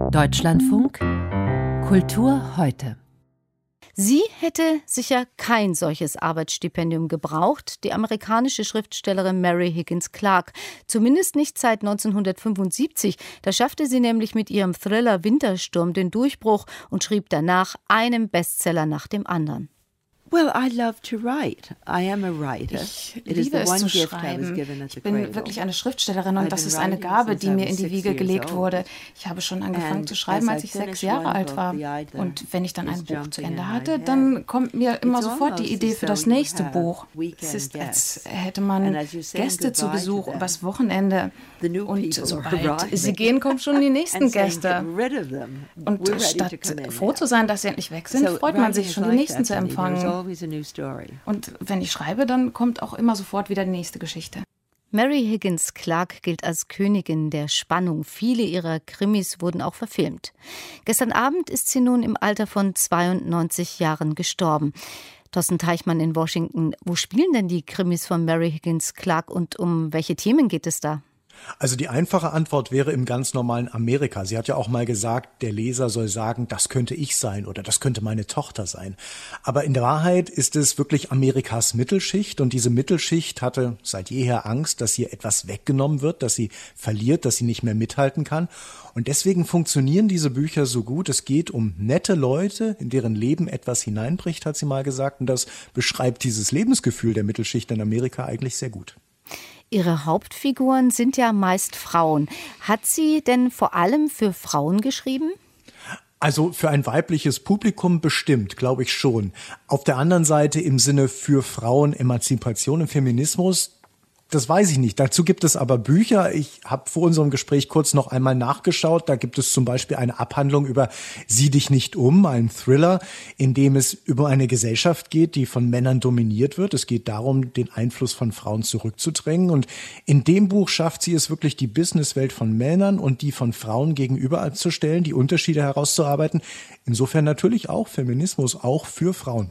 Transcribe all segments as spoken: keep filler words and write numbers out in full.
Deutschlandfunk Kultur heute. Sie hätte sicher kein solches Arbeitsstipendium gebraucht, die amerikanische Schriftstellerin Mary Higgins Clark. Zumindest nicht seit neunzehnhundertfünfundsiebzig. Da schaffte sie nämlich mit ihrem Thriller Wintersturm den Durchbruch und schrieb danach einen Bestseller nach dem anderen. Well, I love to write. I am a writer. Ich liebe es zu schreiben. Ich bin wirklich eine Schriftstellerin und das ist eine Gabe, die mir in die Wiege gelegt wurde. Ich habe schon angefangen zu schreiben, als ich sechs Jahre alt war. Und wenn ich dann ein Buch zu Ende hatte, dann kommt mir immer sofort die Idee für das nächste Buch. Es ist, als hätte man Gäste zu Besuch übers Wochenende. Und sobald sie gehen, kommen schon die nächsten Gäste. Und statt froh zu sein, dass sie endlich weg sind, freut man sich schon, die nächsten zu empfangen. Und wenn ich schreibe, dann kommt auch immer sofort wieder die nächste Geschichte. Mary Higgins Clark gilt als Königin der Spannung. Viele ihrer Krimis wurden auch verfilmt. Gestern Abend ist sie nun im Alter von zweiundneunzig Jahren gestorben. Thorsten Teichmann in Washington. Wo spielen denn die Krimis von Mary Higgins Clark und um welche Themen geht es da? Also die einfache Antwort wäre im ganz normalen Amerika. Sie hat ja auch mal gesagt, der Leser soll sagen, das könnte ich sein oder das könnte meine Tochter sein. Aber in der Wahrheit ist es wirklich Amerikas Mittelschicht und diese Mittelschicht hatte seit jeher Angst, dass ihr etwas weggenommen wird, dass sie verliert, dass sie nicht mehr mithalten kann. Und deswegen funktionieren diese Bücher so gut. Es geht um nette Leute, in deren Leben etwas hineinbricht, hat sie mal gesagt. Und das beschreibt dieses Lebensgefühl der Mittelschicht in Amerika eigentlich sehr gut. Ihre Hauptfiguren sind ja meist Frauen. Hat sie denn vor allem für Frauen geschrieben? Also für ein weibliches Publikum bestimmt, glaube ich schon. Auf der anderen Seite im Sinne für Frauen, Emanzipation und Feminismus, das weiß ich nicht. Dazu gibt es aber Bücher. Ich habe vor unserem Gespräch kurz noch einmal nachgeschaut. Da gibt es zum Beispiel eine Abhandlung über Sieh dich nicht um, einen Thriller, in dem es über eine Gesellschaft geht, die von Männern dominiert wird. Es geht darum, den Einfluss von Frauen zurückzudrängen. Und in dem Buch schafft sie es wirklich, die Businesswelt von Männern und die von Frauen gegenüberzustellen, die Unterschiede herauszuarbeiten. Insofern natürlich auch Feminismus, auch für Frauen.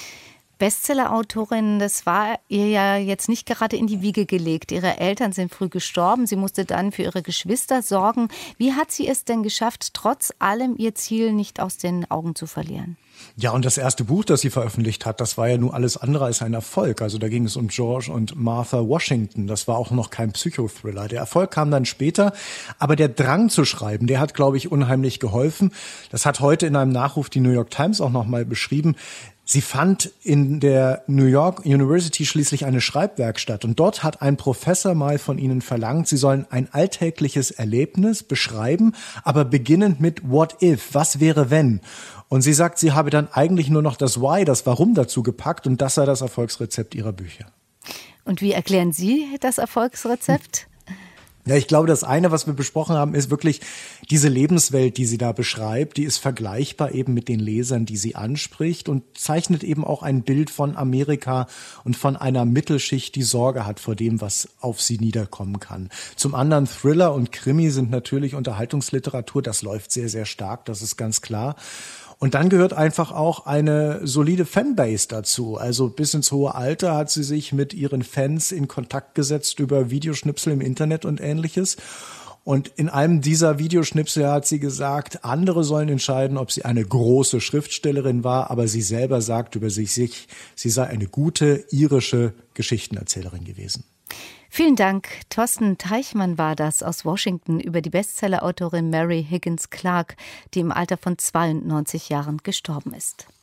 Bestseller-Autorin, das war ihr ja jetzt nicht gerade in die Wiege gelegt. Ihre Eltern sind früh gestorben, sie musste dann für ihre Geschwister sorgen. Wie hat sie es denn geschafft, trotz allem ihr Ziel nicht aus den Augen zu verlieren? Ja, und das erste Buch, das sie veröffentlicht hat, das war ja nun alles andere als ein Erfolg. Also da ging es um George und Martha Washington. Das war auch noch kein Psychothriller. Der Erfolg kam dann später, aber der Drang zu schreiben, der hat, glaube ich, unheimlich geholfen. Das hat heute in einem Nachruf die New York Times auch noch mal beschrieben. Sie fand in der New York University schließlich eine Schreibwerkstatt und dort hat ein Professor mal von ihnen verlangt, sie sollen ein alltägliches Erlebnis beschreiben, aber beginnend mit What if, was wäre wenn? Und sie sagt, sie habe dann eigentlich nur noch das Why, das Warum dazu gepackt und das sei das Erfolgsrezept ihrer Bücher. Und wie erklären Sie das Erfolgsrezept? Ja, ich glaube, das eine, was wir besprochen haben, ist wirklich diese Lebenswelt, die sie da beschreibt, die ist vergleichbar eben mit den Lesern, die sie anspricht und zeichnet eben auch ein Bild von Amerika und von einer Mittelschicht, die Sorge hat vor dem, was auf sie niederkommen kann. Zum anderen Thriller und Krimi sind natürlich Unterhaltungsliteratur, das läuft sehr, sehr stark, das ist ganz klar. Und dann gehört einfach auch eine solide Fanbase dazu. Also bis ins hohe Alter hat sie sich mit ihren Fans in Kontakt gesetzt über Videoschnipsel im Internet und Ähnliches. Und in einem dieser Videoschnipsel hat sie gesagt, andere sollen entscheiden, ob sie eine große Schriftstellerin war, aber sie selber sagt über sich, sie sei eine gute irische Geschichtenerzählerin gewesen. Vielen Dank. Thorsten Teichmann war das aus Washington über die Bestsellerautorin Mary Higgins Clark, die im Alter von zweiundneunzig Jahren gestorben ist.